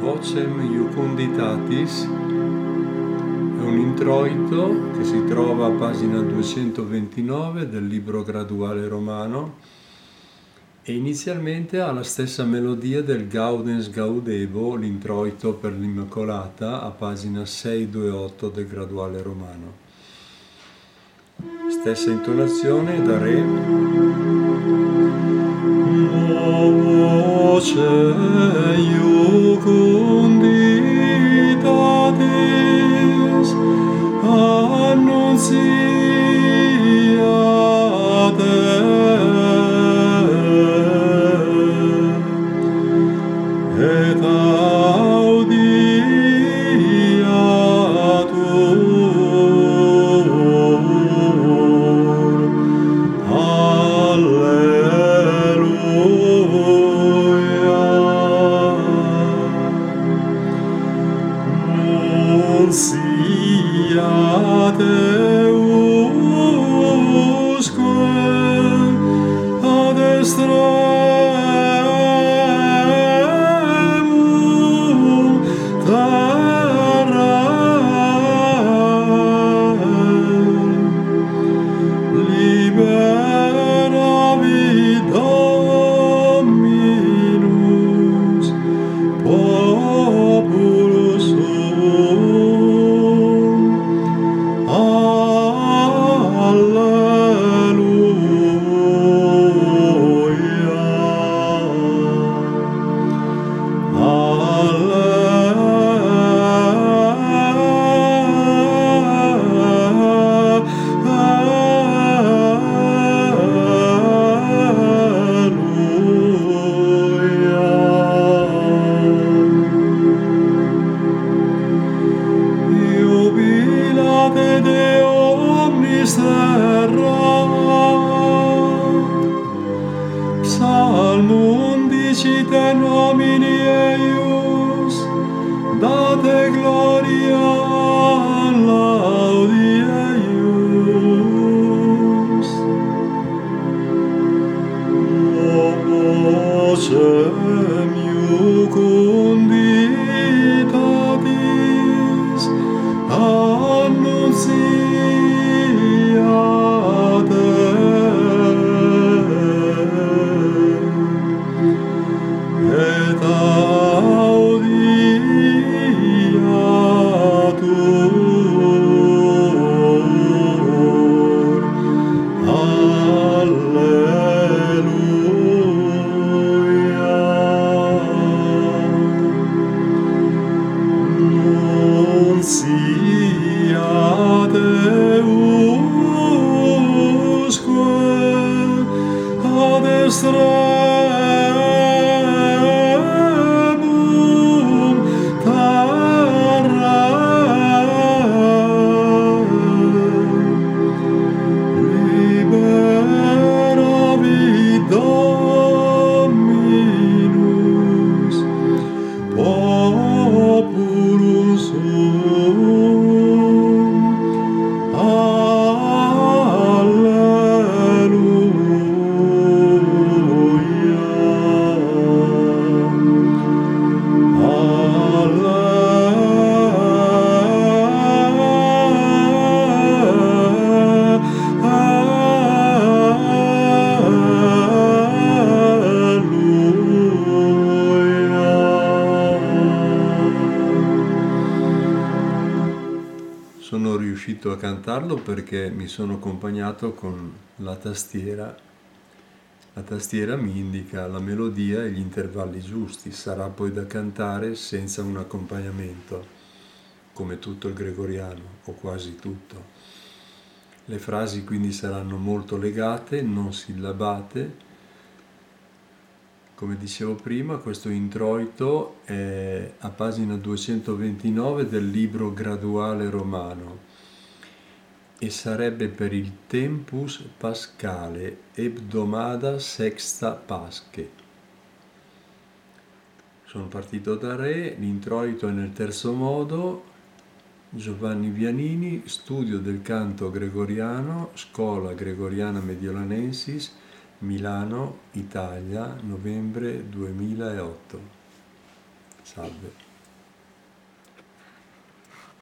Vocem Iucunditatis è un introito che si trova a pagina 229 del libro graduale romano e inizialmente ha la stessa melodia del Gaudens Gaudebo, l'introito per l'Immacolata, a pagina 628 del graduale romano. Stessa intonazione da Re. Vocem Iucunditatis annunziate et audiatur. Alleluia. Nunziate usque ad extremum terrae, liberavi Dominus populus suum. Jubilate de omnis terra. Psalmum dicite nomini eius, date gloria laudi eius. Vocem Iucunditatis annunziate et audiatur. Alleluia. Nunziate usque ad extremum terrae, liberavi Dominus populus suum. Sono riuscito a cantarlo perché mi sono accompagnato con la tastiera. La tastiera mi indica la melodia e gli intervalli giusti. Sarà poi da cantare senza un accompagnamento, come tutto il gregoriano, o quasi tutto. Le frasi quindi saranno molto legate, non sillabate. Come dicevo prima, questo introito è a pagina 229 del libro graduale romano e sarebbe per il Tempus Pascale, Hebdomada Sexta Pasche. Sono partito da Re, l'introito è nel terzo modo, Giovanni Vianini, Studio del canto gregoriano, Scuola Gregoriana Mediolanensis, Milano, Italia, novembre 2008. Salve.